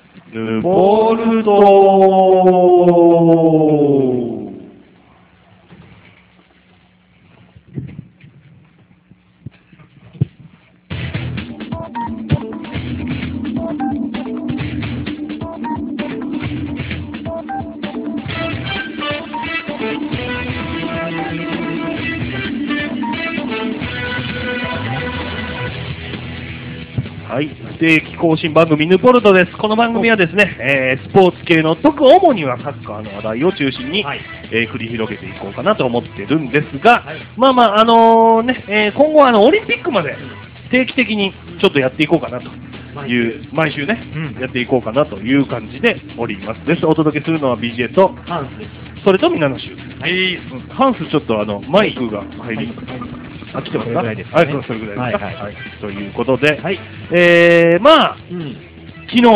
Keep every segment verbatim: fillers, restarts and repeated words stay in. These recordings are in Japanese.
ヌボルト。はい、不定期更新番組ヌポルトです。この番組はですね、えー、スポーツ系の特主にはサッカーの話題を中心に、はい、えー、繰り広げていこうかなと思ってるんですが、はい、まあまああのー、ね、えー、今後はあのオリンピックまで定期的にちょっとやっていこうかなという毎週ね、うん、やっていこうかなという感じでおります。です。お届けするのは ビージェー とハンス、それと皆の衆。はい、ハンスちょっとあのマイクが入ります。はいはい、あ、来てますか？はい、それぐらいですか。はいはいはい。ということで、はい、えー、まあ、うん、昨日、うん、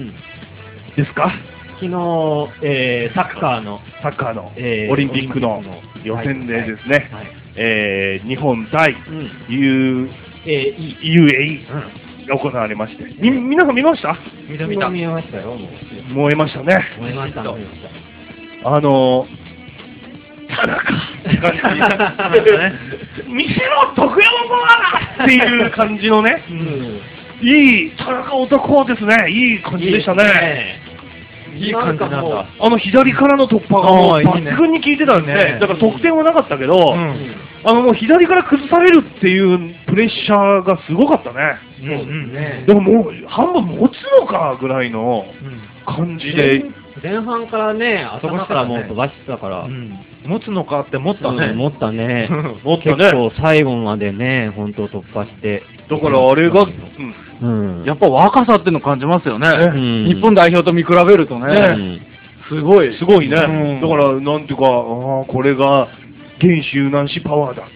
ですか？ 昨日、えー、サッカーの、 サッカーの、えー、オリンピックの予選でですね、はいはい、えー、日本対 ユーエーイー が行われまして、み、皆さん見ました？ 見た見た。見ましたよ、もう。 燃えましたね。 燃えました、燃えました。 あのー、田中見せろ徳山パワーっていう感じのね、うん、いい田中男ですね、いい感じでしたね。 いい感じなんだ。 あの左からの突破がもう抜群に効いてたんで、ね、だから得点はなかったけど、うん、あのもう左から崩されるっていうプレッシャーがすごかったね。そうですね。でももう半分持つのかぐらいの感じで。うん、 前半からね、頭からもう飛ばしてたから、うん、 持つのかって持ったね。 うん、持ったね。持ったね。結構最後までね、本当突破して。 だからあれが、 うん、やっぱ若さっての感じますよね。うん、日本代表と見比べるとね。うん、すごい。 すごいね。うん、だからなんていうか、ああ、これが原州南市パワーだ。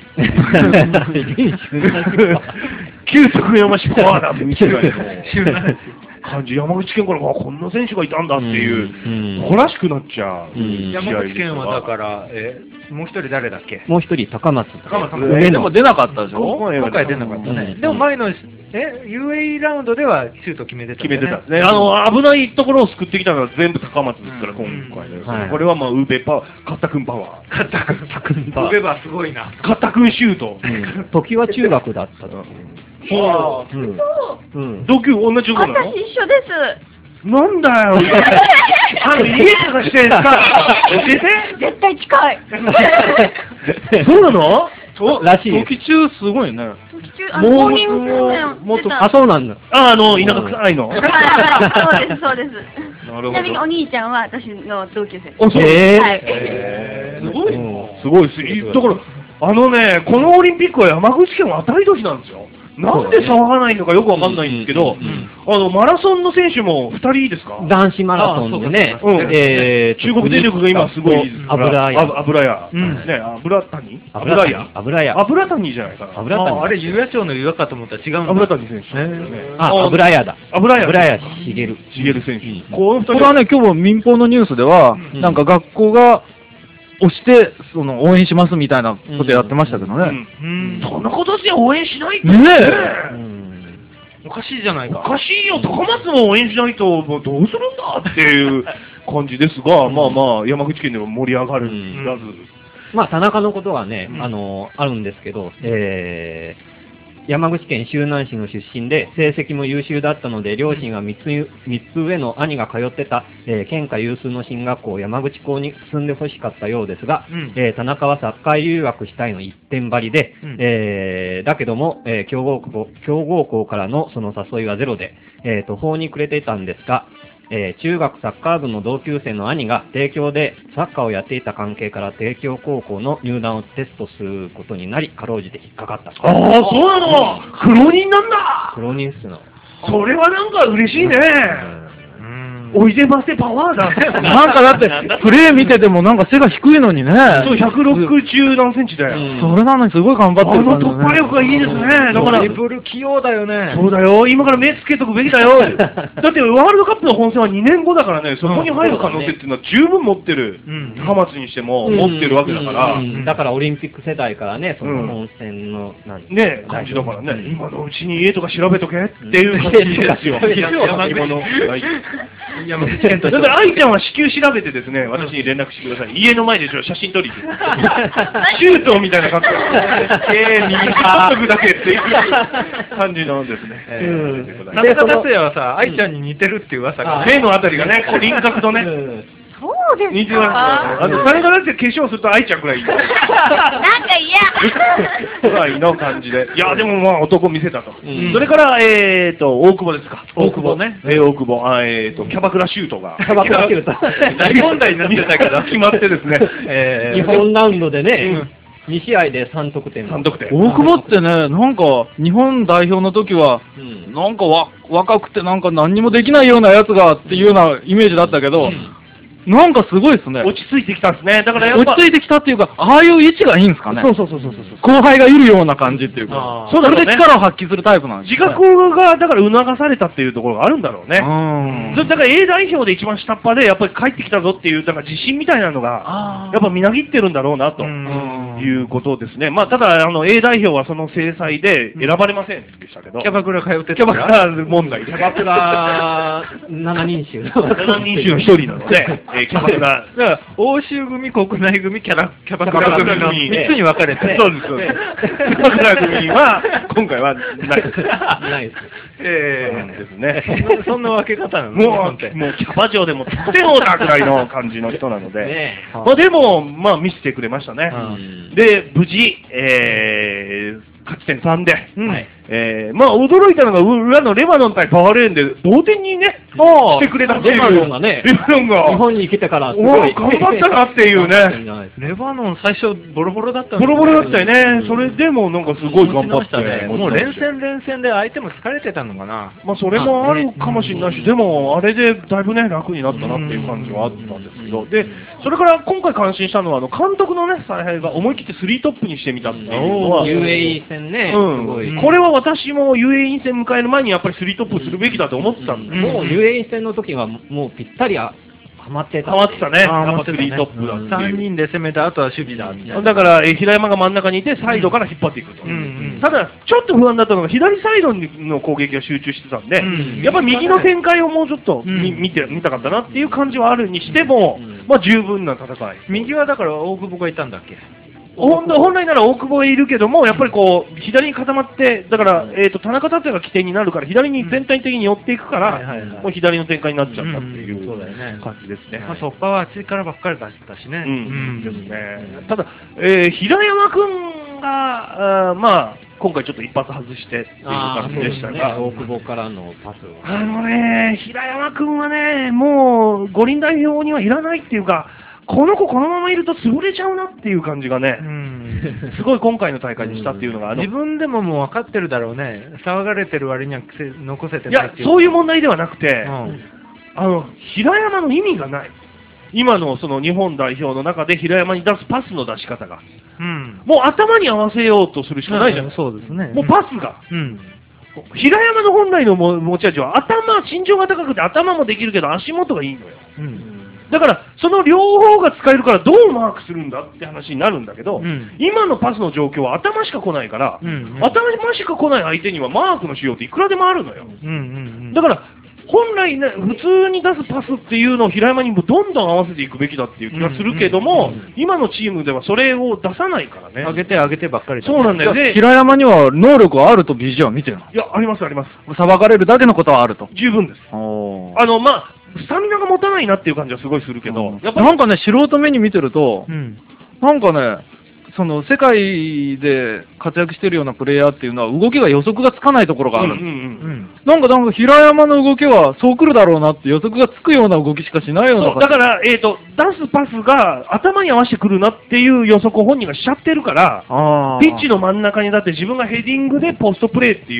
旧徳山市パワーだみたいな感じ。山口県からこんな選手がいたんだっていう誇らしくなっちゃう。 山口県はだからえもう一人誰だっけ？ もう一人高松。 高松。でも出なかったでしょ？今回出なかったね。でも前のえ ユーエーイー ラウンドではシュート決めてた。 決めてたね。あの危ないところを救ってきたのは全部高松ですから今回ね。これはまあウーベパワー、カッタ君パワー。 カッタ君パワー。ウーベバーすごいな。 カッタ君シュート。 時は中学だったと。 そう。うん。同級同じ中学なの？ 私一緒です。 なんだよ。あの家探してさ、教えて。 絶対近い。 そうなの？ そうらしい。 時中すごいね。 時中あのモーニングもっとあそうなんだ。 ああの田舎臭いの。 はいはいそうですそうです。ちなみにお兄ちゃんは私の同級生です。 あそう。 はい。 すごい。すごいです。だからあのねこのオリンピックは山口県は当たり年なんですよ。なんで騒がないのかよくわかんないんですけど、あのマラソンの選手もふたりですか？ 男子マラソンでね、 えー、中国電力が今すごい油屋、 油屋、ね、油谷？油屋？ 油屋。 油谷じゃないかな。 油谷。 あれ有野町の岩かと思ったら違うの？ 油谷選手。 あ、油屋だ。 油屋。 油屋茂。 茂選手。 これはね今日民放のニュースではなんか学校が押してその応援しますみたいなことやってましたけどね。 そんなことで応援しないとねえ。おかしいじゃないか。 おかしいよ。高松も応援しないともうどうするんだっていう感じですが、まあまあ山口県でも盛り上がるに知らず。 まあ田中のことはねあのあるんですけど、えー。山口県周南市の出身で成績も優秀だったので両親はみっつ、みっつ上の兄が通ってた、えー、県下有数の進学校山口校に進んでほしかったようですが、うん、えー、田中はサッカー留学したいの一点張りで、うん、えー、だけども、えー、強豪校、強豪校からのその誘いはゼロで、えー、途方に暮れていたんですが、えー、中学サッカー部の同級生の兄が帝京でサッカーをやっていた関係から帝京高校の入団をテストすることになりかろうじて引っかかった。 ああそうなの、苦労人なんだ。 苦労人っすの。 それはなんか嬉しいね。 うんおいでませパワーだ。 なんかだって、プレー見ててもなんか背が低いのにね。 そう、ひゃくろくじゅう何センチだよ。 それなのにすごい頑張っあてる感じの突破力がいいですね。だから、 ドリブル器用だよね。 そうだよ、今から目つけとくべきだよ。だってワールドカップの本戦はにねんごだからね、そこに入る可能性っていうのは十分持ってる。高松にしても持ってるわけだから。 だからオリンピック世代からね、その本戦の、なんね感じだからね、今のうちに家とか調べとけっていう感じですよ。今の。 山口県とだから愛ちゃんは至急調べてですね、私に連絡してください。家の前で写真撮りに。シュートみたいな格好。えー、右に撮っとくだけっていう感じのですね。 中田達也はさ、愛ちゃんに似てるっていう噂が。 目のあたりがね、こう輪郭とね。 そうですか。 似てます。あと、田中だって化粧すると愛ちゃんくらいいい。 なんか嫌。 ぐらいの感じで。いや、でもまあ男見せたと。それから、えーと、大久保ですか。 大久保ね。 えー、大久保。あえーと、キャバクラシュートが。 キャバクラシュート。 大問題になってたけど。 決まってですね。 え日本ラウンドでね、に試合でさん得点。 さん得点。 大久保ってね、なんか、日本代表の時は、なんかわ若くてなんか何にもできないようなやつがっていうようなイメージだったけど、なんかすごいですね。 落ち着いてきたんですね。だからやっぱ。 落ち着いてきたっていうか、ああいう位置がいいんですかね。 そうそうそうそうそう。 後輩がいるような感じっていうか。それで力を発揮するタイプなんです自覚が、だから促されたっていうところがあるんだろうね。 うん。 それだから A 代表で一番下っ端で、やっぱり帰ってきたぞっていう、だから自信みたいなのが、やっぱみなぎってるんだろうな、ということですね。まあ、ただ、あの、A 代表はその制裁で選ばれませんでしたけど。 キャバクラ通ってた。 キャバクラ問題で。 キャバクラしちにん衆。 しちにん衆の一人なので、えキャバクラ。 だから欧州組、国内組、キャラキャバクラ組のみっつに分かれて。 そうです、そうです。キャバクラ組は、今回はないです。 ないです。 ええですね。 そんな分け方なのもう、もうキャバ嬢でも得点王だぐらいの感じの人なので。 ねまあでも、まあ見せてくれましたね。で、無事、えー、勝ち点さんで、えー、まあ驚いたのが裏のレバノン対バーレーンで同点にね、してくれたっていう。 レバノンがね、 レバノンが日本に来てからすおごい。 ー頑張ったなっていうね。 レバノン最初ボロボロだったのボロボロだったよね。それでもなんかすごい頑張ったね。 もう連戦連戦で相手も疲れてたのかな。 まあそれもあるかもしれないし、でもあれでだいぶね、楽になったなっていう感じはあったんですけど、で、それから今回感心したのは、あの、監督のね、采配が思い切ってスリートップにしてみたっていうのは、 ユーエーイー 戦ね、 うんすごい。 これは私も ユーエーイー 戦迎える前にやっぱりスリートップするべきだと思ってたんだよ。 もう ユーエーイー 戦の時はもうぴったりはまってた。 ハマってたね。やっぱスあーハマってたねリートップだってさんいう。 にんで攻めた後は守備だみたいな。 だから、えー平山が真ん中にいて、サイドから引っ張っていくと。 うんうんただ、ちょっと不安だったのが、左サイドの攻撃が集中してたんで、 うんやっぱり右の展開をもうちょっと見,、 うん見て見たかったなっていう感じはあるにしても、まあ十分な戦い。 右はだから大久保がいたんだっけ。 本本来なら大久保へいるけども、やっぱりこう、左に固まって、だから、えっと、田中達也が起点になるから、左に全体的に寄っていくかはいはいはいら、もう左の展開になっちゃったっていうんうそうだよね感じですね。 まあ突破はあっちからばっかりだったしね。 うん、ですね。ただ、えー平山くんが、あーまあ、今回ちょっと一発外してっていう感じでしたね、 が、 大久保からのパスを。 あのね、平山くんはね、もう五輪代表にはいらないっていうか、この子このままいると潰れちゃうなっていう感じがねう、んすごい今回の大会にしたっていうのが、あの自分でももう分かってるだろうね。騒がれてる割にはせ残せていやないっていう。、 そういう問題ではなくて、 うんあの、平山の意味がない。今のその日本代表の中で平山に出すパスの出し方が。 うん。 もう頭に合わせようとするしかないじゃないですか。 そうですね。 もうパスが。 うん。 平山の本来のも持ち味は頭、身長が高くて頭もできるけど足元がいいのよ。 うん。 だから、その両方が使えるからどうマークするんだって話になるんだけど、 うん今のパスの状況は頭しか来ないから、 うんうん頭しか来ない相手にはマークのしようっていくらでもあるのよ。 うんうんだから、本来ね、普通に出すパスっていうのを平山にもどんどん合わせていくべきだっていう気がするけども、今のチームではそれを出さないからね。 上げて上げてばっかりだそうなんだよ。で、 平山には能力はあるとビジョン見てるいや、ありますあります。 の。裁かれるだけのことはあると。 十分です。 おあの、まあ、スタミナが持たないなっていう感じはすごいするけど、やっぱりなんかね、素人目に見てると、 うん。 なんかね、その世界で活躍してるようなプレイヤーっていうのは動きが予測がつかないところがあるんです。 うんうんうんうん。 なんかなんか平山の動きはそう来るだろうなって予測がつくような動きしかしないようなそう、だから、えっ、と、出すパスが頭に合わせてくるなっていう予測を本人がしちゃってるから、 あーピッチの真ん中にだって自分がヘディングでポストプレーっていう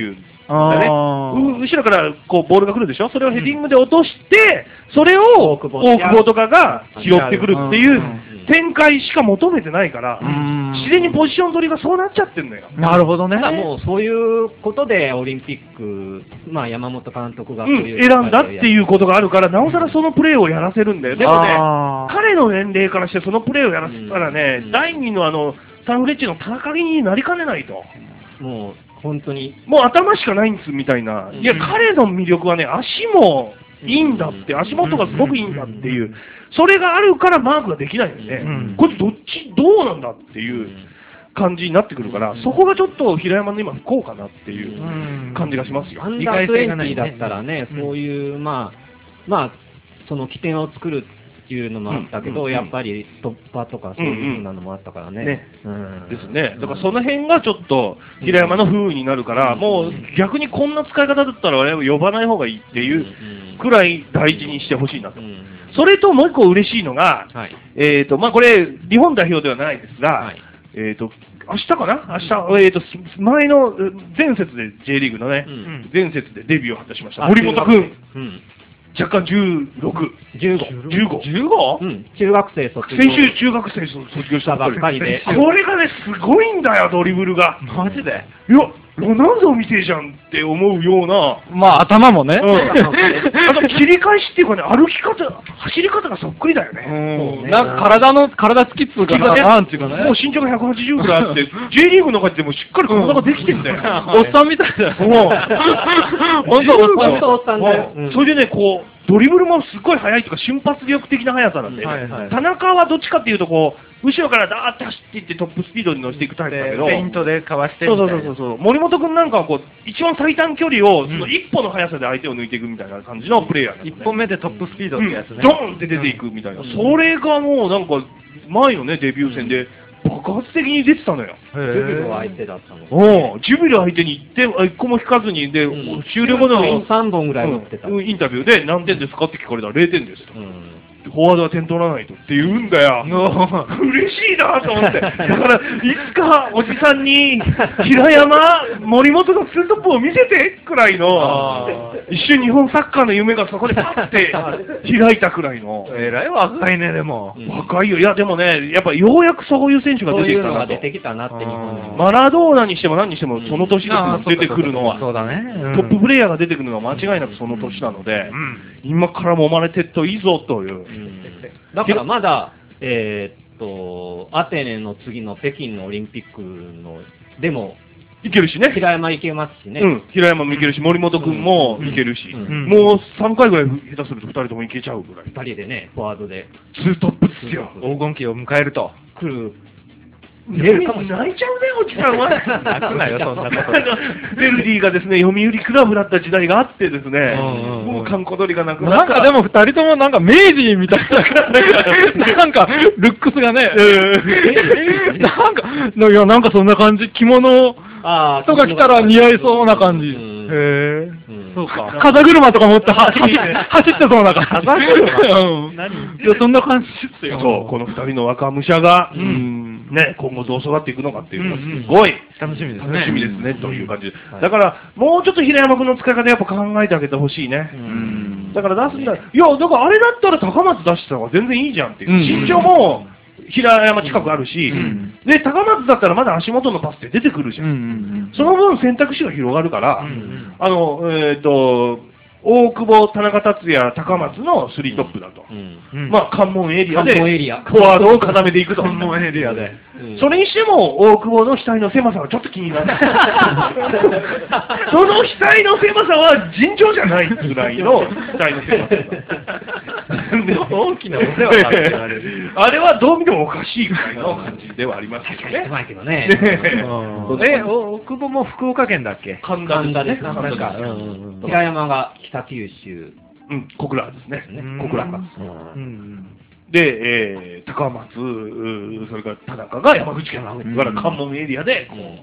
だね。う後ろからこうボールが来るでしょ、それをヘディングで落として、それを大久保とかが拾ってくるっていう展開しか求めてないから、自然にポジション取りがそうなっちゃってんのよ。 なるほどね。 ただもうそういうことでオリンピック、まあ山本監督がそういう、 うん、選んだっていうことがあるから、なおさらそのプレーをやらせるんだよ。でもね、彼の年齢からしてそのプレーをやらせたらね、うん、だいにのあの、サンフレッチェの田中になりかねないと。 もう本当に。 もう頭しかないんですみたいな。いや、彼の魅力はね、足もいいんだって、足元がすごくいいんだっていう、それがあるからマークができないよね。うん、これどっち、どうなんだっていう感じになってくるから、そこがちょっと平山の今不幸かなっていう感じがしますよ。 アンダーにじゅうだったらね、そういう、まあ、まあ、その起点を作るっていうのもあったけど、うんうんうん、やっぱり突破とかそういう風なのもあったからね。ねうん、ですね。だからその辺がちょっと平山の風になるから、うん、もう逆にこんな使い方だったら呼ばない方がいいっていうくらい大事にしてほしいなと。うんうん、それともう一個嬉しいのが、はい、えっと、まあ、これ、日本代表ではないですが、はい、えっと、明日かな明日、えっと、前の前節で J リーグのね、うん、前節でデビューを果たしました。森本君。うん若干じゅうろく、 じゅうご、 じゅうご、じゅうご？ うん、中学生卒業。 先週中学生卒業したばっかりで。これがね、すごいんだよ、ドリブルが。 マジで？ いや、ロナウドみてえじゃんって思うような。 まあ、頭もね。うん。 あと、切り返しっていうかね、歩き方、走り方がそっくりだよね。 うん。なんか体の、体つきっつうかな、なんていうかね。 もう身長がひゃくはちじゅうぐらいあって、J リーグの中でもしっかり体ができてんだよ。 おっさんみたいだよ。 もう。 ほんと、おっさんだよ。 それでね、こう、ドリブルもすごい速いというか瞬発力的な速さなんで、はいはい、田中はどっちかっていうとこう後ろからダーッて走っていってトップスピードに乗せていくタイプだけど、 フェイントでかわしてみたいな。そうそうそうそう。森本君なんかはこう一番最短距離をその一歩の速さで相手を抜いていくみたいな感じのプレイヤーなんですね。 一歩目でトップスピードってやつね。 うん、ドーンって出ていくみたいな。うん、それがもうなんか前のねデビュー戦で。爆発的に出てたのよ。 ジュビロ相手だったの。 おお、ジュビロ相手に行って、一個も引かずに、で、うん、終了後のさんぼんぐらい打ってた、 うん。インタビューで何点ですかって聞かれたられいてんですと。うんフォワードは点取らないとって言うんだよ。嬉しいなと思って。だから、いつかおじさんに、平山、森本のツートップを見せてくらいの、一瞬日本サッカーの夢がそこでパッて開いたくらいの。 えらい若いね、でも。 若いよ。いや、でもね、やっぱようやくそういう選手が出てきたなと。そういうのが出てきたなって日本に。 マラドーナにしても何にしてもその年ですよ、出てくるのは。 そうだね。 トッププレイヤーが出てくるのは間違いなくその年なので、今から揉まれてっといいぞという。 だからまだ、えー、っと、アテネの次の北京のオリンピックの、でも、 いけるしね。 平山いけますしね。 うん、平山もいけるし、森本君もいけるし、うんうん、もうさんかいぐらい下手するとふたりともいけちゃうぐらい。 ふたりでね、フォワードで。 ツートップですよ。 黄金期を迎えると。 来る。 泣いちゃうね、おじさんは。 泣くなよ、そんなこと。 ベルディがですね、読売クラブだった時代があってですね、もう観光鳥がなくなった。 なんかでも二人ともなんか明治みたいな、なんかルックスがね、なんか、いや、なんかそんな感じ、着物とか着たら似合いそうな感じ。へえ。そうか。風車とか持って走ってそうな感じ。風車何いや、そんな感じですよ。 そう、この二人の若武者が、ね、今後どう育っていくのかっていうのがすごい楽しみですね。 楽しみですね、という感じで。だから、もうちょっと平山君の使い方やっぱ考えてあげてほしいね。だから出すんだ。いや、だからあれだったら高松出した方が全然いいじゃんっていう。身長も、平山近くあるし、うん、で、高松だったらまだ足元のパスって出てくるじゃん。うんうんうん、その分選択肢が広がるから、うんうん、あの、えっと、大久保、田中達也、高松のスリートップだと。うんうん、まあ、関門エリアで、フォワードを固めていくと。 関門エリアで。 うん、それにしても、大久保の額の狭さはちょっと気になる。その額の狭さは尋常じゃないぐらいの額の狭さ。 大きなお世話だって言われる。 あれはどう見てもおかしいぐらいの感じではありますけどね。 狭いけどね。 え、大久保も福岡県だっけ？ 神田ですね。 神田か。平山が北九州。 うん、小倉ですね。 小倉か。 で、えー、高松、それから田中が山口県だから関門エリアで、こう、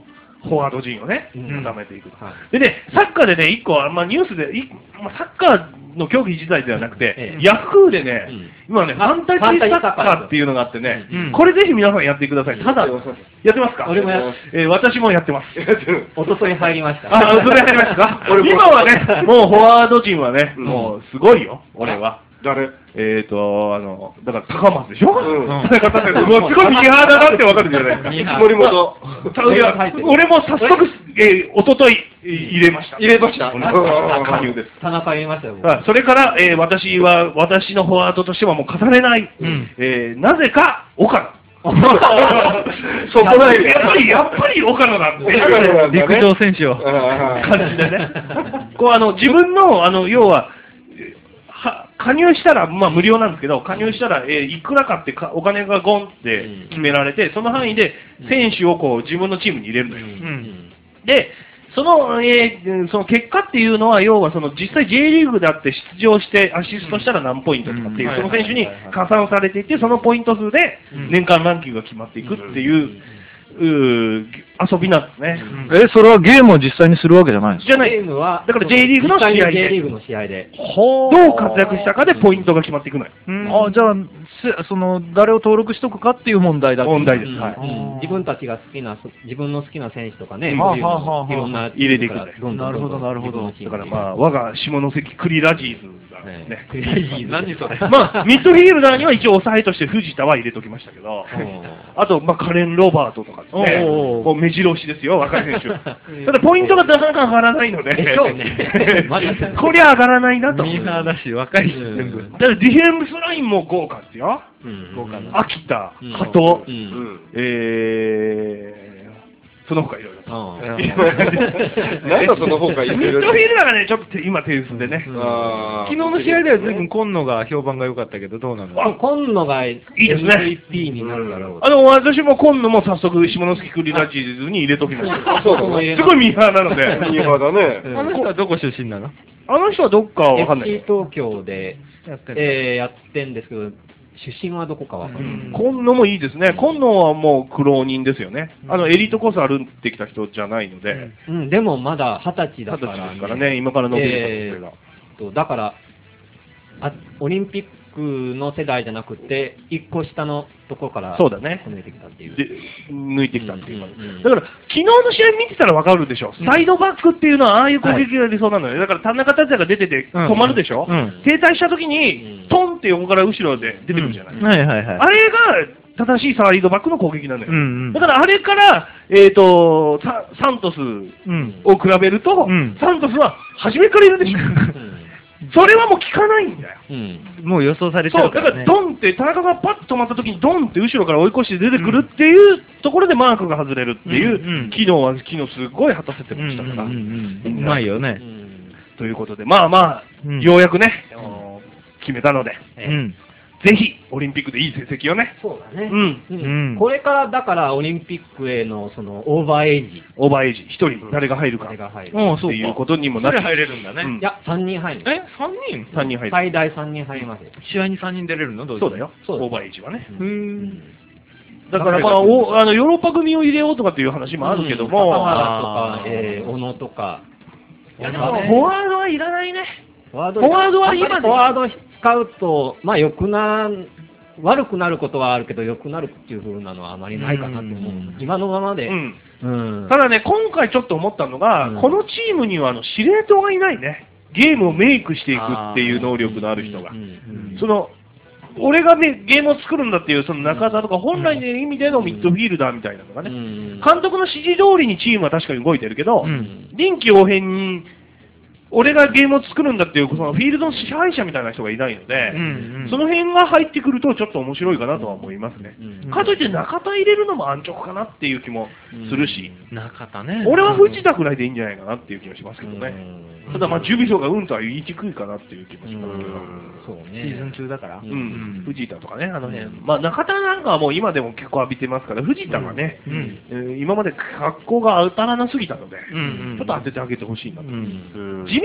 フォワード陣をね、 うん固めていくと。 はいでね、サッカーでね、一個、まあ、ニュースで、いまあ、サッカーの競技自体ではなくて、 ええヤフーでね、 うん今ね、フあァンタジーサッカーっていうのがあってね、 うんこれぜひ皆さんやってください。ただ、やってますか？ 俺もやえー私もやってます。 おととい入りました。 あ、それやりますか？今はね、もうフォワード陣はね、もうすごいよ、俺は。 誰えーと、あの、だから高松でしょ？ うん田中さんって、もうすごいミーハーだなってわかるじゃないですか。 森本。 いや俺も早速、えー、おとといえー入れました。 入れました。 加入です。 田中入りましたよ。僕はいそれから、えー私は、私のフォワードとしてはもう語れない、えーなぜか、岡野。 そこないやっぱり、やっぱり岡野なんですね。 陸上選手を。 感じでね。こう、あの、自分の、あの、要は、は加入したら、まあ無料なんですけど、加入したら、えーいくらかってかお金がゴンって決められて、その範囲で選手をこう自分のチームに入れるのよ。 うんで、その、えーその結果っていうのは、要はその実際 J リーグだって出場してアシストしたら何ポイントとかっていう、 うんその選手に加算されていて、そのポイント数で年間ランキングが決まっていくっていう、うー遊びなんですね。 え、それはゲームを実際にするわけじゃないんですか？ じゃないゲームは、 だから J リーグの試合で実際に J リーグの試合で。 ほどう活躍したかでポイントが決まっていくのよ。 あ、じゃあ、せその、誰を登録しとくかっていう問題だけ問題です。 うんはい。 うん自分たちが好きな、自分の好きな選手とかね、 うんそういうのはあはあはあをいろんな入れていくんだよどんどんどんどんなるほどなるほど自分のチームにだからまあ、我が下関クリラジーズがね、 ねクリラジーズ何それまあ、ミッドフィールダーには一応抑えとして藤田は入れときましたけど、あと、まあ、カレン・ロバートとかですね、 おうおうもう目白押しですよ、若い選手。ただ、ポイントがなかなか上がらないので、 でしょうねまだこりゃ上がらないなと。 ミーハーだし、若いし、 うん全部。 だからディフェンスラインも豪華ですよ。 うん豪華な秋田、 うん加藤、 うんえー、その他いろいろと。 うんなんだその方がいいミッドフィールダーがね、ちょっと今手薄でね。 あー昨日の試合では随分今野が評判が良かったけど、どうなの？ あ今野がいいですねエムブイピー になるだろう。 あの、私も今度も早速、下関クリラジーズに入れときました。 そうだね。 すごいミーハーなので。 ミーハーだね。 うんあの人はどこ出身なの？ あの人はどっかわかんない。 エフシー 東京で、 やってる。 えーやってんですけど、出身はどこかわかんない。 今野もいいですね。今野はもう苦労人ですよね。あの、エリートコース歩ってきた人じゃないので、 うん、でもまだ二十歳二十だから、 歳ですからね、今から伸びる可能性が。 えーとだからあ、オリンピックの世代じゃなくて、一個下のところからそうだね抜いてきたっていう。 で、抜いてきたっていうか。 うんうんうんだから、昨日の試合見てたらわかるでしょ。サイドバックっていうのは、ああいう攻撃が理想なのよ。だから、田中達也が出てて止まるでしょ。 うん停滞した時にうん、 トンって横から後ろで出てくるじゃない。 はいはいはい。 あれが正しいサイドバックの攻撃なのよ。 うんうんだから、あれから、えっ、とサ、サントスうん。 を比べると、 うんサントスは初めからいるでしょ。それはもう効かないんだよ。 うんもう予想されちそう、だからゃうからね。 ドンって、田中がパッと止まった時にドンって後ろから追い越して出てくるっていうところでマークが外れるっていううんうん機能は昨日すごい果たせてましたから。 うんうんうんうんうまいよね。 うんということで、まあまあ、 うんようやくね、あの決めたので、 えうん。 ぜひオリンピックでいい成績をね、 そうだね、 うんうんうんこれからだからオリンピックへのそのオーバーエイジ、 オーバーエイジ、一人誰が入るかっ誰が入る、 うん、 てそうか。 いうことにもなって、 入れるんだね。 うんいや、さんにん入るのえ、さんにんさんにん入る。 最大さんにん入りますよ。 試合にさんにん出れるのどそうだよ、 そうですオーバーエイジはね。 うーん。 だからまあ、おあのヨーロッパ組を入れようとかっていう話もあるけども、 うん袴田とあーか、えー小野とか、 いやでもフォワードはいらないね。 フォワードフォワードは今あんまりフォワード使うと、まあ、良くな、悪くなることはあるけど、良くなるっていう風なのはあまりないかなって思う。 うん今のままで。 うんうんただね、今回ちょっと思ったのが、 うんこのチームにはあの司令塔がいないね。ゲームをメイクしていくっていう能力のある人がうん。うんその、俺がね、ゲームを作るんだっていう、その中田とか本来の意味でのミッドフィールダーみたいなのがね、 うん監督の指示通りにチームは確かに動いてるけど、 うん臨機応変に、俺がゲームを作るんだっていう、そのフィールドの支配者みたいな人がいないので、 うんうんその辺が入ってくるとちょっと面白いかなとは思いますね。 うんかといって中田入れるのも安直かなっていう気もするし、 中田ね。 俺は藤田くらいでいいんじゃないかなっていう気がしますけどね。 うんただまあ、ジュビロがうんとは言いにくいかなっていう気もしますけど。 そうね。 シーズン中だから。 うんうん、藤田とかね、あの辺、まあ中田なんかはもう今でも結構浴びてますから、藤田がね、 うん。 えー今まで格好が当たらなすぎたので、 うんうんちょっと当ててあげてほしいなと。 うん。 地味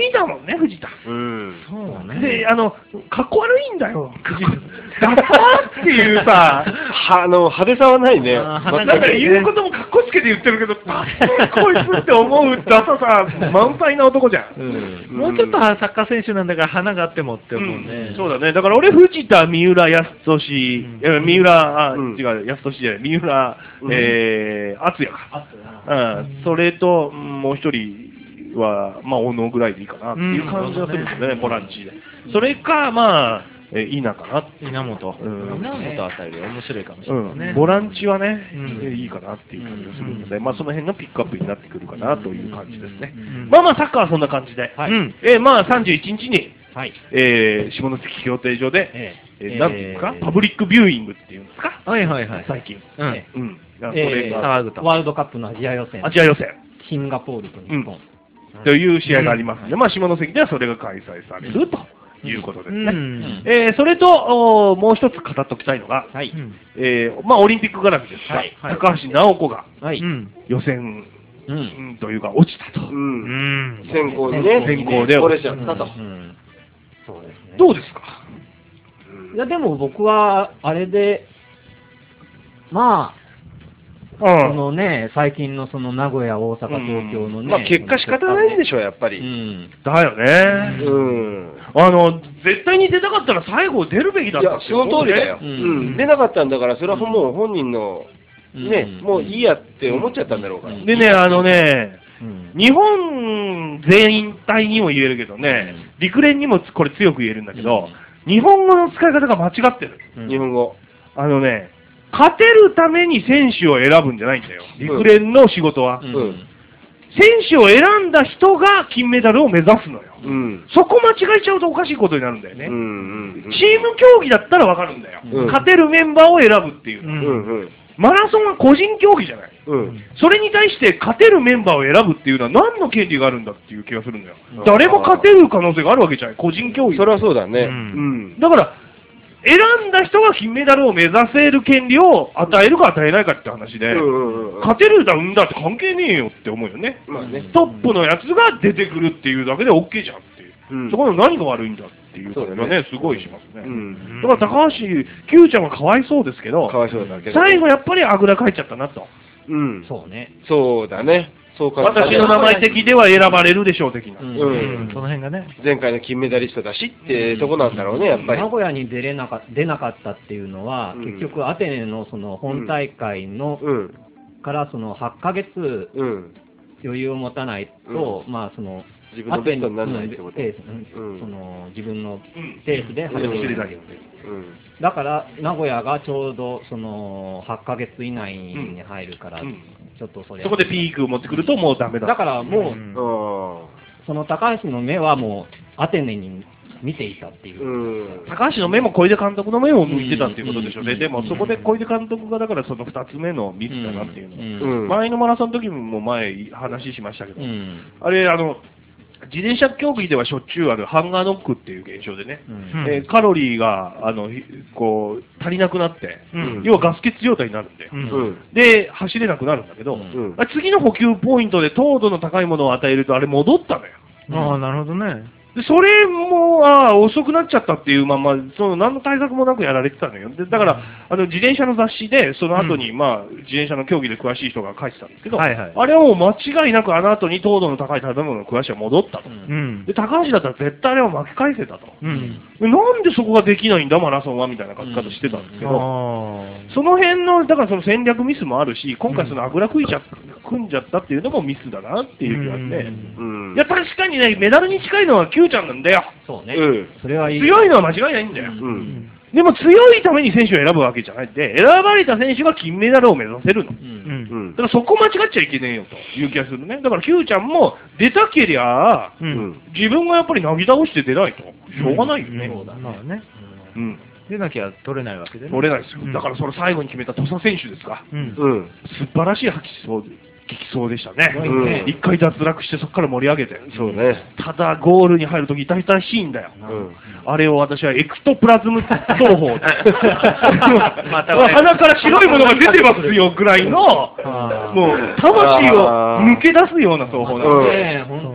味だもんね、藤田。 うん。 そうね。 で、あの、かっこ悪いんだよ。ダッサーっていうさ、 は、あの、派手さはないね。 あーなんか言うこともかっこつけて言ってるけど、ダッサーこいつって思うダサさ、満載な男じゃん。 うん。 もうちょっとサッカー選手なんだから花があってもって思うね。 うんそうだね。だから俺、藤田、三浦康俊、 うんえ三浦、あ、 うん違う、康俊じゃない、三浦、 うんえー、敦也か。うん、それと、うんもう一人は、まあ、小野ぐらいでいいかなっていう感じがするんですね、ボランチで。それか、まあ、えいいなかなっていう。 稲本。 うん稲本あたりで面白いかもしれうん、 ないね。 ボランチはね、 うんえいいかなっていう感じがするので、まあその辺のピックアップになってくるかなという感じですね。 うんまあまあサッカーはそんな感じで、 はいうんえーまあさんじゅういちにちに、 はい。 えー下関協定所で、 ええーえなんていうんですか、 えーパブリックビューイングっていうんですか、 はいはいはい。 最近。 うん。 うん。そえれが、 騒ぐと。 ワールドカップのアジア予選ア、ジア予選シンガポールと日本。 という試合がありますので、まあ下関ではそれが開催されるということですうね。 ん。 えーそれと、おーもう一つ語っておきたいのが、 はい。 うんえーまあオリンピック絡みですが、 はいはい高橋尚子がはい。 う。ん。 予選、 うん。 うんというか落ちたと。 う。 うんん。 先行にね、 先行で折れちゃったと。 うんそうですね。 どうですかいや、でも僕は、あれで、まうあ、そのね、最近のその名古屋、大阪、東京のね。 まあ結果仕方ないんでしょう、やっぱうり。 ん。 だよね。 うん。 あの、絶対に出たかったら最後出るべきだいや、 ったってその通りだよ。 ううんん。出なかったんだから、それはもう本人の、ね、 うんもういいやって思っちゃったんだろうから。 うんでね、あのね、 うん日本全員体にも言えるけどね、陸連にもこれ強く言えるんだけど、日本語の使い方が間違ってる。 うん日本語。 あのね、勝てるために選手を選ぶんじゃないんだよ。陸連の仕事は。 うんうん選手を選んだ人が金メダルを目指すのよ。 うん。 そこ間違えちゃうとおかしいことになるんだよね。 うん。うん。 チーム競技だったらわかるんだよ、 うん勝てるメンバーを選ぶっていう、 うんうん。うん。 マラソンは個人競技じゃない。 うん。 それに対して勝てるメンバーを選ぶっていうのは何の権利があるんだっていう気がするんだよ。 うん誰も勝てる可能性があるわけじゃない。個人競技。 それはそうだね。 ううんん。 だから、選んだ人が金メダルを目指せる権利を与えるか与えないかって話で、 うんうんうん。 勝てるだうんだって関係ねえよって思うよね。 まあね。 トップのやつが出てくるっていうだけで OK じゃんっていう。 うんそこの何が悪いんだっていう感じがねそうだね、 すごいしますね。 うん。 だから高橋、Q ちゃんはかわいそうですけど、 かわいそうだけど。 最後やっぱりあぐらかいちゃったなと。 うん。 そうね。 そうだね。そうか。 私の名前的では選ばれるでしょう的な。 うんうんその辺がね。 前回の金メダリストだしってとこなんだろうね、やっぱり名。古屋に出れなか出なかったっていうのは、 うん結局アテネのその本大会の、 うん。 からそのはちかげつうん。 余裕を持たないと、まあその自分のベストにならないってこと。 ペース、うんうんその自分のうんペースで走走れる。 ないよね。 うん。 だから名古屋がちょうどそのはちかげつ以内に入るから、 うんちょっとそれそこでピークを持ってくるともうダメだ。 だからもう、 うんあその高橋の目はもうアテネに見ていたっていあ。 う。 うん。 高橋の目も小出監督の目を向いてたっていうことでしょうね。 うんでもそこで小出監督がだからその二つ目のミスだなっていうのは。 うんうん。 前のマラソンの時も前話しましたけど、 うんあれ、あの、自転車競技ではしょっちゅうあるハンガーノックっていう現象でね、 うんうんえーカロリーが、あの、ひこう、足りなくなって、 うん要はガス欠状態になるんだよ。 うんうん。 で、走れなくなるんだけど、 うんうん。 あ次の補給ポイントで糖度の高いものを与えるとあれ戻ったのよ。 ああ、なるほどね。 で、それも、ああ、遅くなっちゃったっていうまま、その、何の対策もなくやられてたのよ。で、だから、あの、自転車の雑誌で、その後に、まあ、自転車の競技で詳しい人が書いてたんですけど、 はいはいあれはもう間違いなくあの後に糖度の高い食べ物の詳しいは戻ったと。 うん。 で、高橋だったら絶対あれは巻き返せたと。 うん。 でなんでそこができないんだ、マラソンは、みたいな書き方してたんですけど、 あその辺の、だからその戦略ミスもあるし、今回そのあぐら食いちゃ、組んじゃったっていうのもミスだなっていう気がして、 うん。 いや、確かにね、メダルに近いのは Q ちゃんなんだよ。 そうね。 うん。 それはいい。 強いのは間違いないんだよ。 うんうん。 でも強いために選手を選ぶわけじゃないんで、選ばれた選手が金メダルを目指せるの。 う。 うんん。 うんだからそこ間違っちゃいけねえよという気がするね。だから Q ちゃんも出たけりゃ、 う。 うんん。 自分がやっぱりなぎ倒して出ないと、しょうがないよね。 そうだまあね。 うん。 出なきゃ取れないわけでね。 取れないですよ。 うんだからその最後に決めた土佐選手ですか。 うん。 うん。 素晴らしい激走激走でしたね。 うん一回脱落してそこから盛り上げて。 そうね。 ただゴールに入るとき痛々しいんだよ。 うん。 あれを私はエクトプラズム走法で。 また鼻から白いものが出てますよぐらいの、 あーもう魂を抜け出すような走法なんで。 うんねえ、ほんそうねと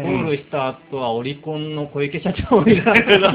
ールした後はオリコンの小池社長をいらっしゃる。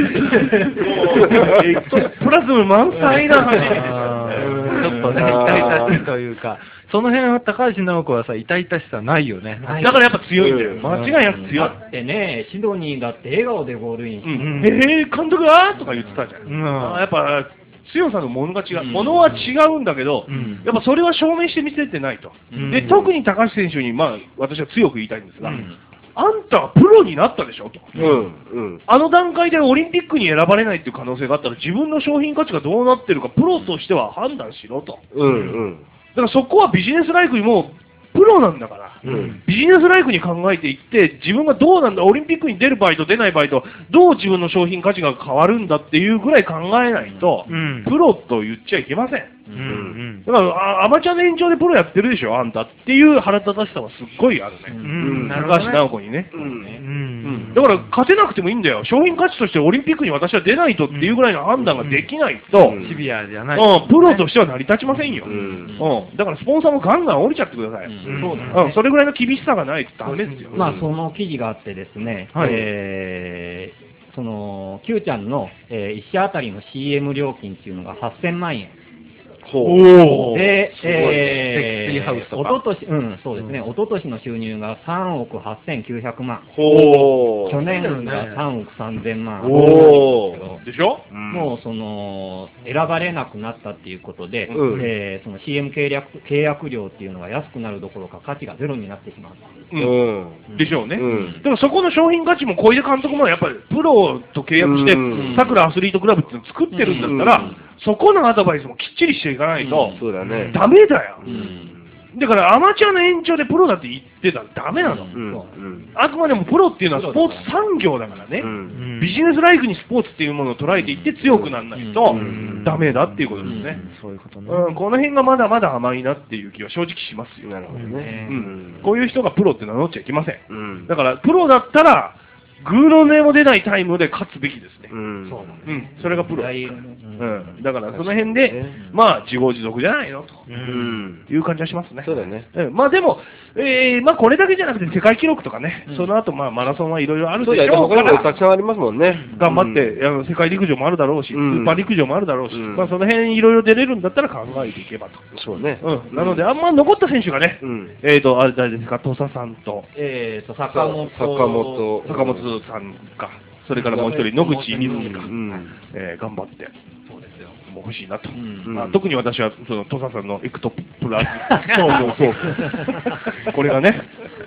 エクトプラズム満載な話。 ちょっとね、痛々しいというか、その辺は高橋直子はさ、痛々しさないよね。 はいだからやっぱ強いんだよ。間違いなく強い。 だってね、シドニーだって笑顔でゴールインして、 うんえー、監督がとか言ってたじゃん。 うんあーやっぱ強さのものが違う。ものは違うんだけど、 うんやっぱそれは証明して見せてないと。 うんで、特に高橋選手に、まあ、私は強く言いたいんですが、 うんあんたはプロになったでしょと。 うん。うん。 あの段階でオリンピックに選ばれないっていう可能性があったら、自分の商品価値がどうなってるか、プロとしては判断しろと。 うん。うん。 だからそこはビジネスライクにもうプロなんだから、 うん。 ビジネスライクに考えていって、自分がどうなんだ、オリンピックに出る場合と出ない場合と、どう自分の商品価値が変わるんだっていうぐらい考えないと、 うんプロと言っちゃいけません。 うんうんだからあアマチュアの延長でプロやってるでしょ、あんたっていう腹立たしさはすっごいあるね。 うんなるほ高橋どね直子にね。 うん。 ううんんだから勝てなくてもいいんだよ。商品価値としてオリンピックに私は出ないとっていうぐらいの判断ができないと、 うんシビアじゃない。 うんプロとしては成り立ちませんよ。 ううんん。 だからスポンサーもガンガン降りちゃってください。 うんそうだねうん、それぐらいの厳しさがないとダメですよ。 まあ、その記事があってですね、 はいえーその、Q ちゃんの、えー、いっ社あたりの シーエム 料金っていうのがはっせんまんえん。 ほう。 おーで、 すごいえセクシーハウスとかおととし、うん、そうですね、おととしの収入がさんおくはっせんきゅうひゃくまん。 ほう。 去年がさんおくさんぜんまん。 おー。 でしょもうその選ばれなくなったっていうことで、 うんえーその シーエム 契約契約料っていうのが安くなるどころか価値がゼロになってしまう。 う。 うんん。 でしょうね。 うん。 でもそこの商品価値も小出監督もやっぱりプロと契約してうん、 さくらアスリートクラブっていうのを作ってるんだったら、 うんそこのアドバイスもきっちりしていかないと、 そうだね。 ダメだよ。 うんだからアマチュアの延長でプロだって言ってたらダメなの。 うん。 そううん。 あくまでもプロっていうのはスポーツ産業だからね。 うん。 ビジネスライクにスポーツっていうものを捉えていって強くならないとうんダメだっていうことですね。 そういうことね。 うん、この辺がまだまだ甘いなっていう気は正直しますよ。 なるほどうね。 うん、こういう人がプロって名乗っちゃいけません。 うん。 だから、プロだったら、グーの音も出ないタイムで勝つべきですね。 うん。 そううん、それがプロ。 大ううんん、だから、その辺で、まあ、自業自得じゃないのとうん。 いう感じはしますね。 そうだね。 うん、まあでも、えー、まあこれだけじゃなくて世界記録とかね、 うんその後まあマラソンはいろいろあるそうだよね。 でしょうか他にもたら、 くさんありますもんね。 頑張って、あの世界陸上もあるだろうし、 うんスーパー陸上もあるだろうし、 うんまあその辺いろいろ出れるんだったら考えていけばと。 そうね。 うん、なので、あんま残った選手がね、 うん。 えーと、あれ誰ですか、土佐さんと、 えーと坂本坂本。 坂本さんか、それからもう一人、野口みずきか、 うん。 えー頑張って、そうですよ、もう欲しいなと。 うんまあ、特に私は、その、土佐さんのエクトプラス、そうそうそう。これがね、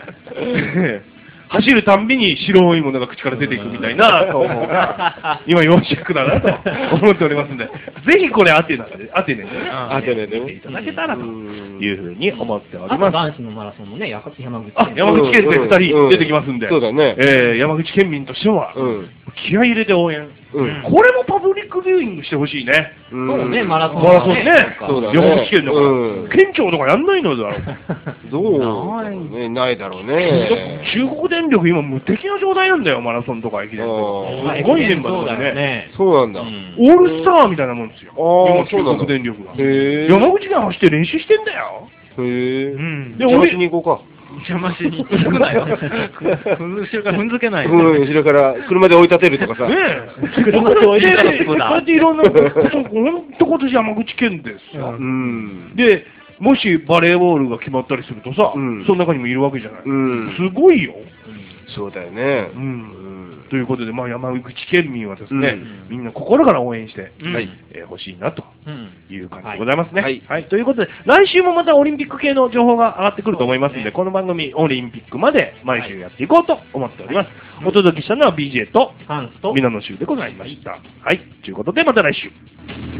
走るたんびに白いものが口から出ていくみたいな投稿が、今よん尺だなと思っておりますんで、ぜひこれアテナで、アテネでね、 アテネで見ていただけたらとうんいうふうに思っておあとります。 男子のマラソンもね、や山口あ、 県山口県でふたり出てきますんで、 そうだね。 えー山口県民としては、 うん。 気合い入れて応援。 うん。 これもパブリックビューイングしてほしいね。 そうね、マラソンマラソンね。 そうだね山口県だから。 うん県庁とかやんないのだろう。 どうだろうね。ないだろうね。 中国電力今無敵な状態なんだよ、マラソンとか駅伝とか。すごいメンバーそうだよとかね。 ね。 そうなんだ。 うんオールスターみたいなもんですよ。 ああ、 今中そうなんだ。 国電力が。 へえ。 山口県走って練習してんだよ。 うへえ。 ん。 で、 邪魔俺しに行こ邪魔しに行くなよ。後ろから踏んづけなうか。 い。 うん、後ろから車で追い立てるとかさ。 ねえ。 車で置いてたらすぐだこうやっていろんなこと、ほんと今年山口県ですよ。 うん。 で、もしバレーボールが決まったりするとさ、 うんその中にもいるわけじゃない。 うん。 すごいよ。 そうだよね。 う。 うんん。 ということで、まあ、山口県民はですね、 うんみんな心から応援してうんはい。 えー欲しいなとうんいう感じでございますね。 はいはい。ということで、来週もまたオリンピック系の情報が上がってくると思いますので、 そうですねこの番組、オリンピックまで毎週やっていこうと思っております。お届けしたのは ビージェー とハンスと皆の衆でございました。はい。ということで、また来週。